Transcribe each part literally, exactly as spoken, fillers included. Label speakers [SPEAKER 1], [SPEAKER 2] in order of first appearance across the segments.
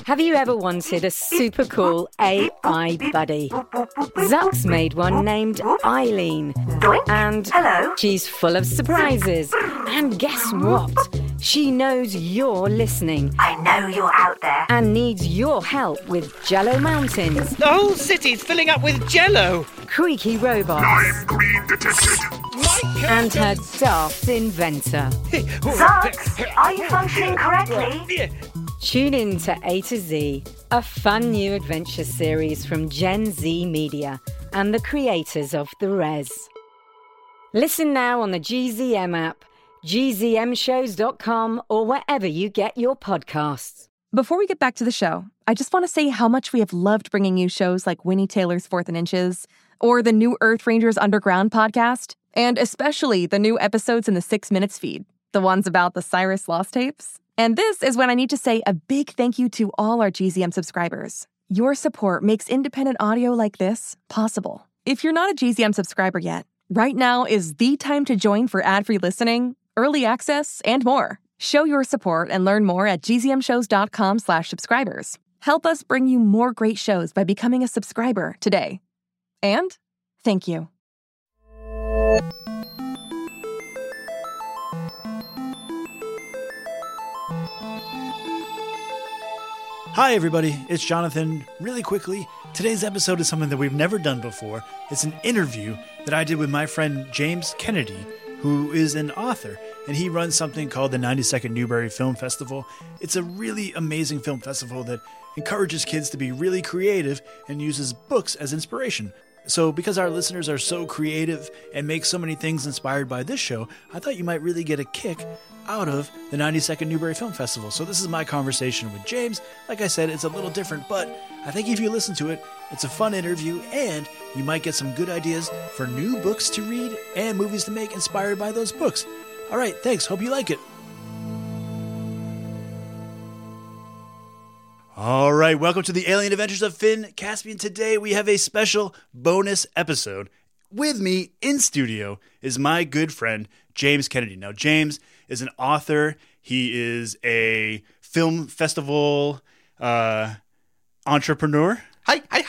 [SPEAKER 1] Have you ever wanted a super cool A I buddy? Zuck's made one named Eileen. And
[SPEAKER 2] Hello.
[SPEAKER 1] she's full of surprises. And guess what? She knows you're listening
[SPEAKER 2] I know you're out there.
[SPEAKER 1] and needs your help with Jello Mountains,
[SPEAKER 3] The whole city's filling up with jello.
[SPEAKER 1] creaky robots,
[SPEAKER 4] I'm green detected.
[SPEAKER 1] and her daft inventor.
[SPEAKER 2] Zucks, are you functioning correctly?
[SPEAKER 1] Tune in to A to Z, a fun new adventure series from Gen Z Media and the creators of The Res. Listen now on the G Z M app, G Z M shows dot com, or wherever you get your podcasts.
[SPEAKER 5] Before we get back to the show, I just want to say how much we have loved bringing you shows like Winnie Taylor's Fourth and Inches, or the new Earth Rangers Underground podcast, and especially the new episodes in the Six Minutes feed, the ones about the Cyrus Lost tapes. And this is when I need to say a big thank you to all our G Z M subscribers. Your support makes independent audio like this possible. If you're not a G Z M subscriber yet, right now is the time to join for ad-free listening, early access, and more. Show your support and learn more at G Z M shows dot com slash subscribers. Help us bring you more great shows by becoming a subscriber today. And thank you.
[SPEAKER 6] Hi everybody, it's Jonathan. Really quickly, today's episode is something that we've never done before. It's an interview that I did with my friend James Kennedy, who is an author, and he runs something called the ninety-second Newbery Film Festival. It's a really amazing film festival that encourages kids to be really creative and uses books as inspiration. So because our listeners are so creative and make so many things inspired by this show, I thought you might really get a kick out of the ninety-second Newbery Film Festival. So this is my conversation with James. Like I said, it's a little different, but I think if you listen to it, it's a fun interview and you might get some good ideas for new books to read and movies to make inspired by those books. All right, thanks. Hope you like it. All right, welcome to the Alien Adventures of Finn Caspian. Today we have a special bonus episode. With me in studio is my good friend, James Kennedy. Now, James is an author. He is a film festival uh, entrepreneur.
[SPEAKER 7] Hi, hi,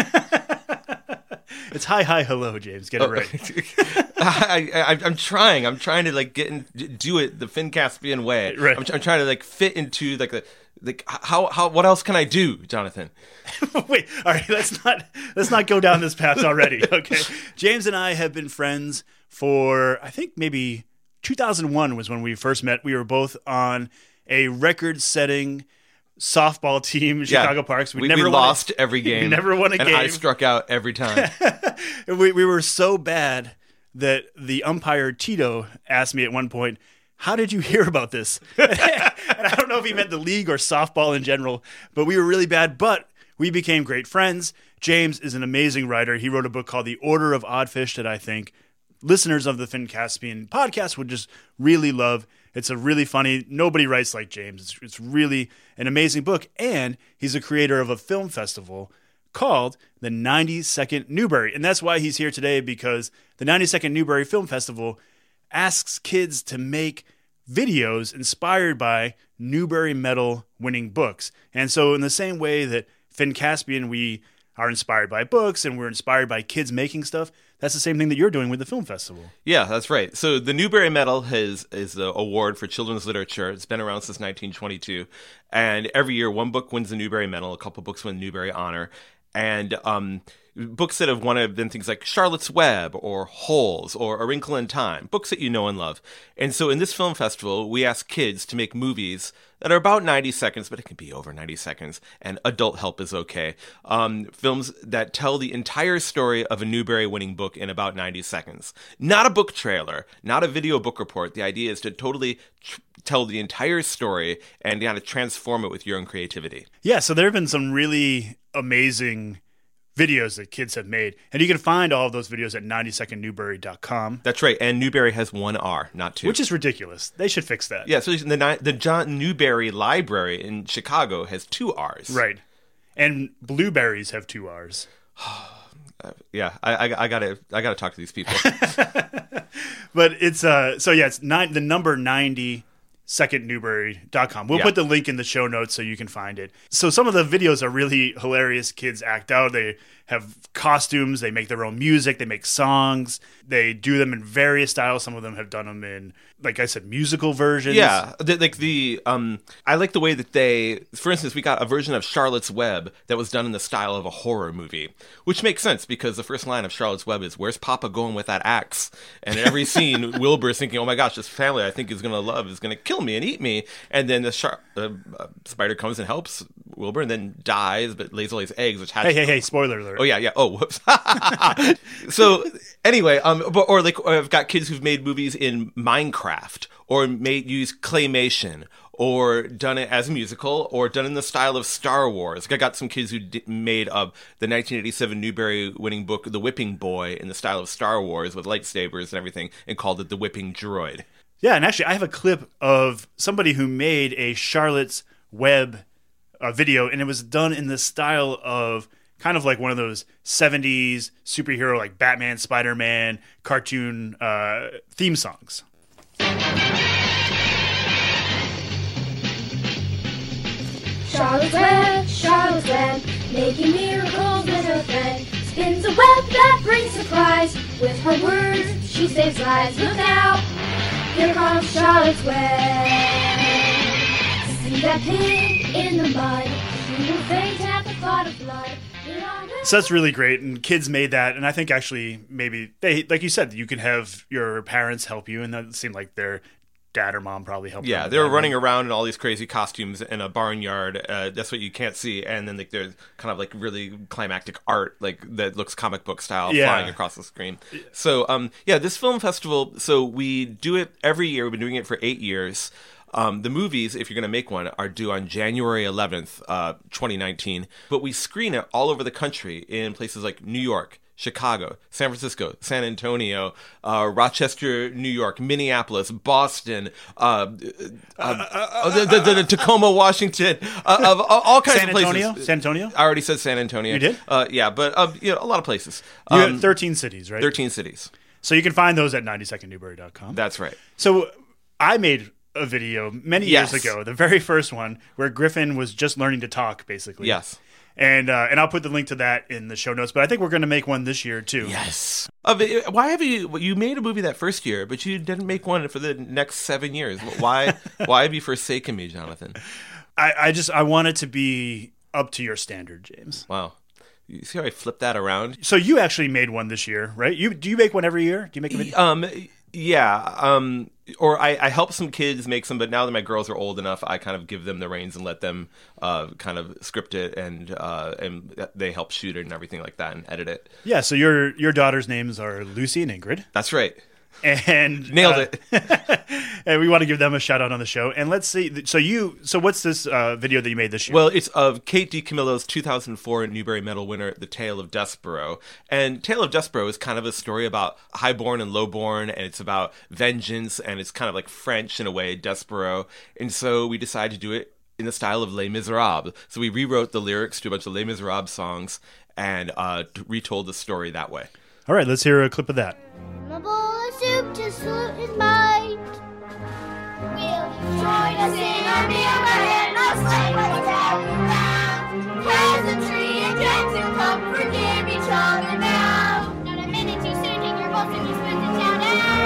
[SPEAKER 7] hi.
[SPEAKER 6] It's hi, hi, hello, James. Get it
[SPEAKER 7] Oh,
[SPEAKER 6] right.
[SPEAKER 7] I, I, I'm trying. I'm trying to like get in, do it the Finn Caspian way.
[SPEAKER 6] Right.
[SPEAKER 7] I'm, I'm trying to like fit into like the like how how what else can I do, Jonathan?
[SPEAKER 6] Wait, all right. Let's not let's not go down this path already. Okay. James and I have been friends for I think maybe two thousand one was when we first met. We were both on a record-setting softball team, Chicago
[SPEAKER 7] yeah.
[SPEAKER 6] Parks. We,
[SPEAKER 7] we
[SPEAKER 6] never
[SPEAKER 7] we
[SPEAKER 6] won
[SPEAKER 7] lost
[SPEAKER 6] a,
[SPEAKER 7] every game.
[SPEAKER 6] We never won a
[SPEAKER 7] and
[SPEAKER 6] game.
[SPEAKER 7] I struck out every time.
[SPEAKER 6] we we were so bad that the umpire Tito asked me at one point, "How did you hear about this?" And I don't know if he meant the league or softball in general, but we were really bad. But we became great friends. James is an amazing writer. He wrote a book called The Order of Oddfish that I think listeners of the Finn Caspian podcast would just really love. It's a really funny, nobody writes like James. It's, it's really an amazing book. And he's a creator of a film festival called the ninety-second Newbery. And that's why he's here today, because the ninety-second Newbery Film Festival asks kids to make videos inspired by Newbery Medal winning books. And so in the same way that Finn Caspian, we are inspired by books and we're inspired by kids making stuff, that's the same thing that you're doing with the film festival.
[SPEAKER 7] Yeah, that's right. So the Newbery Medal has is the award for children's literature. It's been around since nineteen twenty-two. And every year, one book wins the Newbery Medal, a couple books win Newbery Honor. And um, books that have won have been things like Charlotte's Web or Holes or A Wrinkle in Time, books that you know and love. And so in this film festival, we ask kids to make movies that are about ninety seconds, but it can be over ninety seconds, and adult help is okay. Um, films that tell the entire story of a Newbery-winning book in about ninety seconds. Not a book trailer, not a video book report. The idea is to totally tr- tell the entire story and kind of transform it with your own creativity.
[SPEAKER 6] Yeah, so there have been some really amazing videos that kids have made. And you can find all of those videos at ninety second newbery dot com.
[SPEAKER 7] That's right. And Newbery has one R, not two.
[SPEAKER 6] Which is ridiculous. They should fix that.
[SPEAKER 7] Yeah, so the, the John Newbery Library in Chicago has two R's.
[SPEAKER 6] Right. And blueberries have two R's.
[SPEAKER 7] uh, yeah, I, I, I gotta I gotta talk to these people.
[SPEAKER 6] But it's uh so yeah, it's nine the number ninety second newbury dot com. We'll
[SPEAKER 7] Yeah.
[SPEAKER 6] put the link in the show notes so you can find it. So some of the videos are really hilarious. Kids act out. They have costumes. They make their own music. They make songs. They do them in various styles. Some of them have done them in, like I said, musical versions.
[SPEAKER 7] Yeah, the, like the um, I like the way that they, for instance, we got a version of Charlotte's Web that was done in the style of a horror movie, which makes sense because the first line of Charlotte's Web is, "Where's Papa going with that axe?" And in every scene, Wilbur is thinking, "Oh my gosh, this family I think is going to love is going to kill me and eat me." And then the char- uh, uh, spider comes and helps Wilbur, and then dies, but lays all these eggs, which hatch.
[SPEAKER 6] Hey, hey, hey! Spoiler alert.
[SPEAKER 7] Oh yeah, yeah. Oh, whoops. So anyway, um, but, or like I've got kids who've made movies in Minecraft, or made use claymation, or done it as a musical, or done in the style of Star Wars. Like I got some kids who d- made uh, the nineteen eighty-seven Newbery winning book, The Whipping Boy, in the style of Star Wars with lightsabers and everything, and called it The Whipping Droid.
[SPEAKER 6] Yeah, and actually, I have a clip of somebody who made a Charlotte's Web uh, video, and it was done in the style of kind of like one of those seventies superhero, like Batman, Spider-Man cartoon uh, theme songs.
[SPEAKER 4] Charlotte's Web, Charlotte's Web, making miracles with her thread. Spins a web that brings surprise. With her words, she saves lives. Look out, here comes Charlotte's Web. See that pin in the mud. She will faint at the thought of blood.
[SPEAKER 6] So that's really great, and kids made that, and I think actually maybe they, like you said, you could have your parents help you, and that seemed like their dad or mom probably helped.
[SPEAKER 7] Yeah,
[SPEAKER 6] them
[SPEAKER 7] they were
[SPEAKER 6] with that.
[SPEAKER 7] running around in all these crazy costumes in a barnyard. Uh, that's what you can't see, and then like there's kind of like really climactic art, like that looks comic book style,
[SPEAKER 6] Yeah.
[SPEAKER 7] flying across the screen. So, um, yeah, this film festival. So we do it every year. We've been doing it for eight years. Um, the movies, if you're going to make one, are due on January eleventh, uh, twenty nineteen. But we screen it all over the country in places like New York, Chicago, San Francisco, San Antonio, uh, Rochester, New York, Minneapolis, Boston, uh, uh, uh, the, the, the, the Tacoma, Washington, uh, of all, all kinds
[SPEAKER 6] San
[SPEAKER 7] of places.
[SPEAKER 6] Antonio? San Antonio?
[SPEAKER 7] I already said San Antonio.
[SPEAKER 6] You did?
[SPEAKER 7] Uh, yeah, but uh, you know, a lot of places.
[SPEAKER 6] You
[SPEAKER 7] Um,
[SPEAKER 6] had thirteen cities, right?
[SPEAKER 7] thirteen cities.
[SPEAKER 6] So you can find those at ninety second newbury dot com.
[SPEAKER 7] That's right.
[SPEAKER 6] So I made a video many
[SPEAKER 7] Yes.
[SPEAKER 6] years ago, the very first one, where Griffin was just learning to talk, basically.
[SPEAKER 7] Yes.
[SPEAKER 6] And uh, and I'll put the link to that in the show notes. But I think we're going to make one this year too.
[SPEAKER 7] Yes. Uh, but why have you you made a movie that first year, but you didn't make one for the next seven years? Why why have you forsaken me, Jonathan?
[SPEAKER 6] I, I just I want it to be up to your standard, James.
[SPEAKER 7] Wow. You see how I flipped that around?
[SPEAKER 6] So you actually made one this year, right? You do you make one every year? Do you make a video?
[SPEAKER 7] Um, yeah. Um, or I, I help some kids make some, but now that my girls are old enough, I kind of give them the reins and let them uh, kind of script it, and uh, and they help shoot it and everything like that and edit it.
[SPEAKER 6] Yeah. So your your daughters' names are Lucy and Ingrid.
[SPEAKER 7] That's right.
[SPEAKER 6] And
[SPEAKER 7] Nailed
[SPEAKER 6] uh,
[SPEAKER 7] it.
[SPEAKER 6] and we want to give them a shout out on the show. And let's see. So you, so what's this uh, video that you made this year?
[SPEAKER 7] Well, it's of Kate DiCamillo's two thousand four Newbery Medal winner, The Tale of Despereaux. And Tale of Despereaux is kind of a story about highborn and lowborn, and it's about vengeance, and it's kind of like French in a way, Despereaux. And so we decided to do it in the style of Les Miserables. So we rewrote the lyrics to a bunch of Les Miserables songs and uh, retold the story that way.
[SPEAKER 6] All right, let's hear a clip of that.
[SPEAKER 4] A bowl of soup to suit his mind. Will you join us in our meal and no sleigh will tell you round? Pleasantry and get to come forgive each other now. Not a minute too soon, take your bolts and you spend the town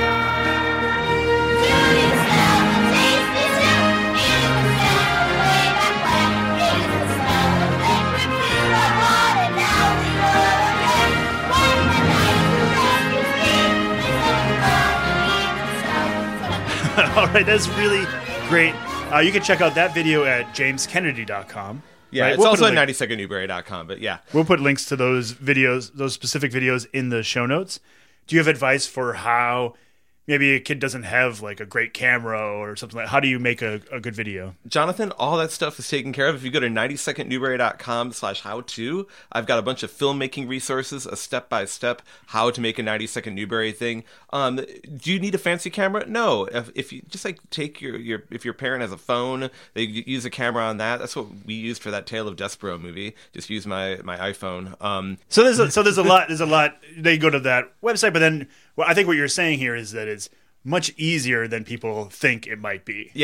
[SPEAKER 4] out. Do you smell the tasty soup? It is the smell of way back when. It is the smell of liquid food I wanted now to go again. When the night rescues me, it's all gone in the snow.
[SPEAKER 6] All right, that's really great. Uh, you can check out that video at james kennedy dot com.
[SPEAKER 7] Yeah,
[SPEAKER 6] right?
[SPEAKER 7] it's
[SPEAKER 6] We'll put
[SPEAKER 7] also
[SPEAKER 6] a
[SPEAKER 7] at
[SPEAKER 6] link-
[SPEAKER 7] ninety second newbery dot com, but yeah.
[SPEAKER 6] We'll put links to those videos, those specific videos in the show notes. Do you have advice for how maybe a kid doesn't have like a great camera or something like that? How do you make a, a good video?
[SPEAKER 7] Jonathan, all that stuff is taken care of. If you go to ninety second newbery dot com slash how to, I've got a bunch of filmmaking resources, a step-by-step how to make a ninety second Newbery thing. Um, do you need a fancy camera? No. If, if you just like take your, your, if your parent has a phone, they use a camera on that. That's what we used for that Tale of Despereaux movie. Just use my, my iPhone. Um,
[SPEAKER 6] So there's a, so there's a lot, there's a lot, they go to that website, but then well, I think what you're saying here is that it's much easier than people think it might be.
[SPEAKER 7] yeah.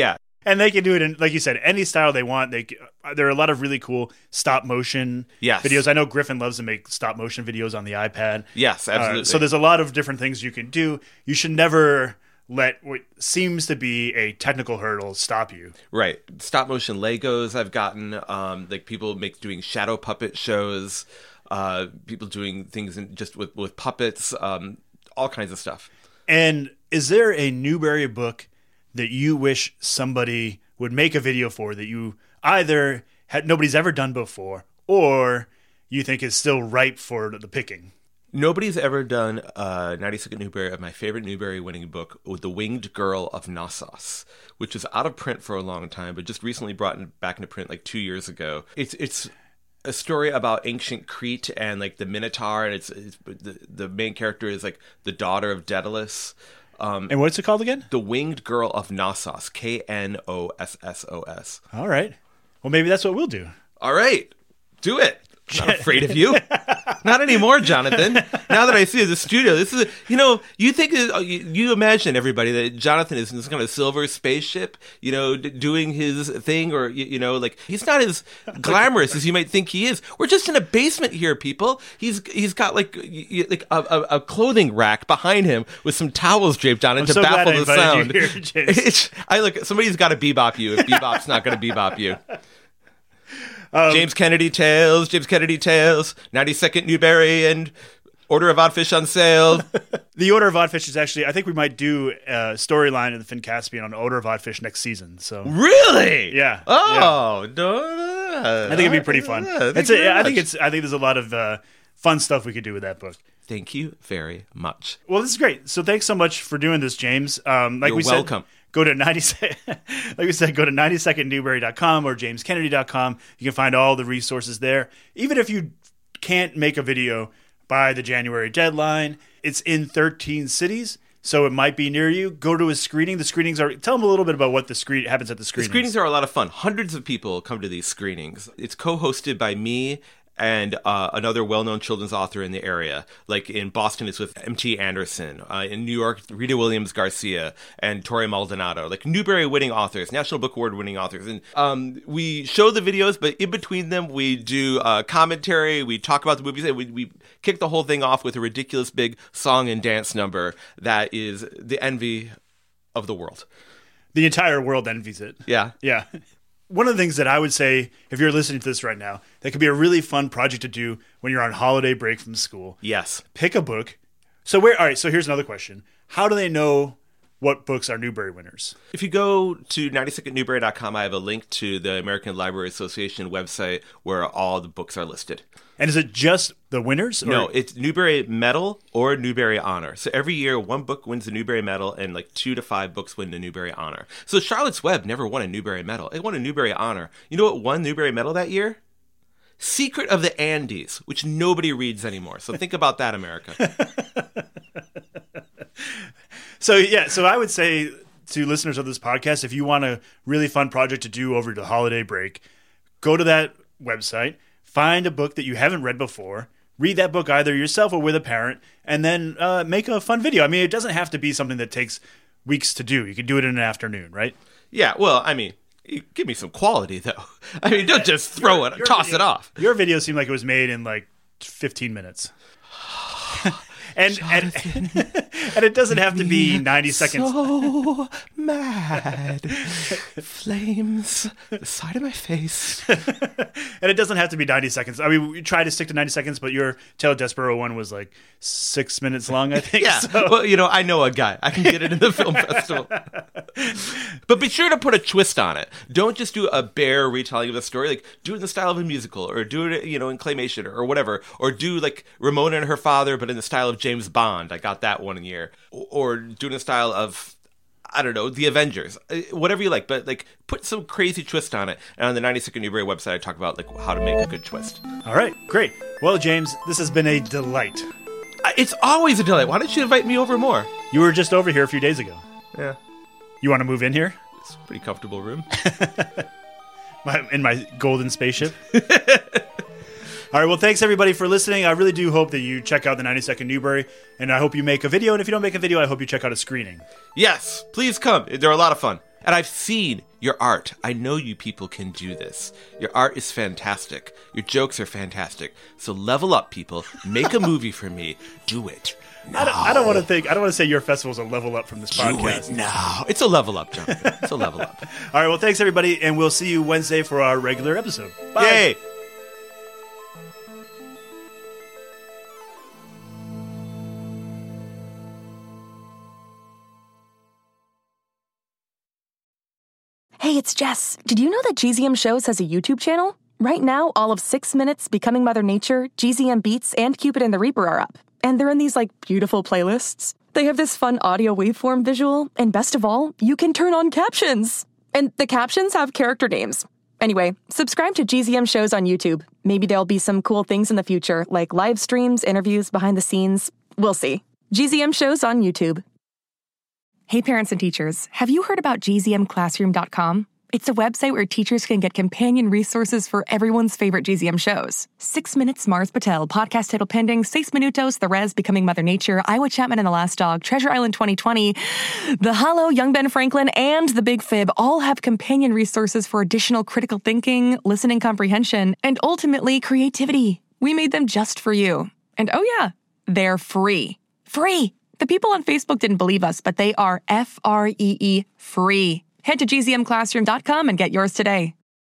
[SPEAKER 6] And they can do it in, like you said, any style they want. They There are a lot of really cool stop motion
[SPEAKER 7] Yes.
[SPEAKER 6] videos. I know Griffin loves to make stop motion videos on the iPad.
[SPEAKER 7] Yes, absolutely.
[SPEAKER 6] Uh, so there's a lot of different things you can do. You should never let what seems to be a technical hurdle stop you.
[SPEAKER 7] Right. Stop motion Legos I've gotten. Um, like people make doing shadow puppet shows. Uh, people doing things in, just with, with puppets. Um, all kinds of stuff.
[SPEAKER 6] And is there a Newbery book that you wish somebody would make a video for that you either had nobody's ever done before, or you think is still ripe for the picking?
[SPEAKER 7] Nobody's ever done a ninety-second Newbery of my favorite Newbery winning book, with The Winged Girl of Knossos, which was out of print for a long time, but just recently brought in, back into print like two years ago. It's it's a story about ancient Crete and like the Minotaur, and it's, it's the, the main character is like the daughter of Daedalus. Um,
[SPEAKER 6] And what's it called again?
[SPEAKER 7] The Winged Girl of Knossos, K N O S S O S.
[SPEAKER 6] All right. Well, maybe that's what we'll do.
[SPEAKER 7] All right, do it. I'm not afraid of you. Not anymore, Jonathan. Now that I see the studio, this is, you know, you think, you, you imagine, everybody, that Jonathan is in this kind of silver spaceship, you know, d- doing his thing, or, you, you know, like, he's not as glamorous as you might think he is. We're just in a basement here, people. He's He's got, like, y- like a, a, a clothing rack behind him with some towels draped on it
[SPEAKER 6] I'm
[SPEAKER 7] to
[SPEAKER 6] so glad
[SPEAKER 7] baffle
[SPEAKER 6] I
[SPEAKER 7] the
[SPEAKER 6] invited
[SPEAKER 7] sound.
[SPEAKER 6] you here, James.
[SPEAKER 7] It's, I look, somebody's got to bebop you if bebop's not going to bebop you.
[SPEAKER 6] Um,
[SPEAKER 7] James Kennedy Tales, James Kennedy Tales, ninety-second Newbery, and Order of Oddfish on sale.
[SPEAKER 6] The Order of Oddfish is actually, I think we might do a storyline in the Finn Caspian on Order of Oddfish next season. So
[SPEAKER 7] Really?
[SPEAKER 6] Yeah.
[SPEAKER 7] Oh, no.
[SPEAKER 6] I think it'd be pretty fun.
[SPEAKER 7] Yeah, thank
[SPEAKER 6] It's
[SPEAKER 7] you
[SPEAKER 6] a,
[SPEAKER 7] very
[SPEAKER 6] I think
[SPEAKER 7] much.
[SPEAKER 6] it's. I think there's a lot of uh, fun stuff we could do with that book.
[SPEAKER 7] Thank you very much.
[SPEAKER 6] Well, this is great. So thanks so much for doing this, James. Um, like
[SPEAKER 7] You're
[SPEAKER 6] we
[SPEAKER 7] welcome.
[SPEAKER 6] said, go to ninety. Like we said, go to ninety second newbery dot com or james kennedy dot com. You can find all the resources there. Even if you can't make a video by the January deadline, it's in thirteen cities, so it might be near you. Go to a screening. The screenings are. Tell them a little bit about what the screen happens at the
[SPEAKER 7] The
[SPEAKER 6] screenings.
[SPEAKER 7] screenings are a lot of fun. Hundreds of people come to these screenings. It's co-hosted by me and uh, another well-known children's author in the area. Like in Boston, it's with M T Anderson. Uh, in New York, Rita Williams Garcia and Tori Maldonado. Like Newbery-winning authors, National Book Award-winning authors. And um, we show the videos, but in between them, we do uh, commentary. We talk about the movies, and we, we kick the whole thing off with a ridiculous big song and dance number that is the envy of the world.
[SPEAKER 6] The entire world envies it.
[SPEAKER 7] Yeah.
[SPEAKER 6] Yeah. One of the things that I would say, if you're listening to this right now, that could be a really fun project to do when you're on holiday break from school.
[SPEAKER 7] Yes.
[SPEAKER 6] Pick a book. So where? All right. So here's another question: how do they know what books are Newbery winners?
[SPEAKER 7] If you go to ninety second newbery dot com, I have a link to the American Library Association website where all the books are listed.
[SPEAKER 6] And is it just the winners? Or?
[SPEAKER 7] No, it's Newbery Medal or Newbery Honor. So every year, one book wins the Newbery Medal, and like two to five books win the Newbery Honor. So Charlotte's Web never won a Newbery Medal. It won a Newbery Honor. You know what won Newbery Medal that year? Secret of the Andes, which nobody reads anymore. So think about that, America.
[SPEAKER 6] So yeah, so I would say to listeners of this podcast, if you want a really fun project to do over the holiday break, go to that website, find a book that you haven't read before, read that book either yourself or with a parent, and then uh, make a fun video. I mean, it doesn't have to be something that takes weeks to do. You can do it in an afternoon, right?
[SPEAKER 7] Yeah, well, I mean, you give me some quality, though. I mean, don't just throw it, toss
[SPEAKER 6] video,
[SPEAKER 7] it off.
[SPEAKER 6] Your video seemed like it was made in like fifteen minutes. And, and and it doesn't have to be ninety seconds.
[SPEAKER 7] So mad. Flames the side of my face.
[SPEAKER 6] And it doesn't have to be ninety seconds. I mean, we tried to stick to ninety seconds, but your Tale of Despero one was like six minutes long, I think.
[SPEAKER 7] Yeah.
[SPEAKER 6] So.
[SPEAKER 7] Well, you know, I know a guy. I can get it in the film festival. But be sure to put a twist on it. Don't just do a bare retelling of the story. Like, do it in the style of a musical, or do it, you know, in claymation or, or whatever. Or do like Ramona and her father, but in the style of James Bond. I got that one year. Or do it in the style of, I don't know, The Avengers, whatever you like, but like put some crazy twist on it. And on the ninety second Newbery website, I talk about like how to make a good twist.
[SPEAKER 6] All right, great. Well, James, this has been a delight.
[SPEAKER 7] It's always a delight. Why don't you invite me over more?
[SPEAKER 6] You were just over here a few days ago.
[SPEAKER 7] Yeah,
[SPEAKER 6] You want to move in here?
[SPEAKER 7] it's a pretty comfortable room.
[SPEAKER 6] My, in my golden spaceship? All right, well, thanks everybody for listening. I really do hope that you check out the ninety second Newbery, and I hope you make a video. And if you don't make a video, I hope you check out a screening.
[SPEAKER 7] Yes, please come. They're a lot of fun. And I've seen your art. I know you people can do this. Your art is fantastic. Your jokes are fantastic. So level up, people. Make a movie for me. Do it.
[SPEAKER 6] I don't, I don't want to think. I don't want to say your festival's a level up from this
[SPEAKER 7] Do
[SPEAKER 6] podcast.
[SPEAKER 7] it now. It's a level up, John. It's a level up.
[SPEAKER 6] All right. Well, thanks everybody, and we'll see you Wednesday for our regular episode. Bye.
[SPEAKER 7] Yay.
[SPEAKER 5] Hey, it's Jess. Did you know that G Z M Shows has a YouTube channel? Right now, all of Six Minutes, Becoming Mother Nature, G Z M Beats, and Cupid and the Reaper are up. And they're in these, like, beautiful playlists. They have this fun audio waveform visual, and best of all, you can turn on captions. And the captions have character names. Anyway, subscribe to G Z M Shows on YouTube. Maybe there'll be some cool things in the future, like live streams, interviews, behind the scenes. We'll see. G Z M Shows on YouTube. Hey parents and teachers, have you heard about G Z M classroom dot com? It's a website where teachers can get companion resources for everyone's favorite G Z M shows. Six Minutes, Mars Patel, Podcast Title Pending, Seis Minutos, The Res, Becoming Mother Nature, Iowa Chapman and the Last Dog, Treasure Island twenty twenty, The Hollow, Young Ben Franklin, and The Big Fib all have companion resources for additional critical thinking, listening comprehension, and ultimately creativity. We made them just for you. And oh yeah, they're free. Free! The people on Facebook didn't believe us, but they are F R E E free. Head to G Z M classroom dot com and get yours today.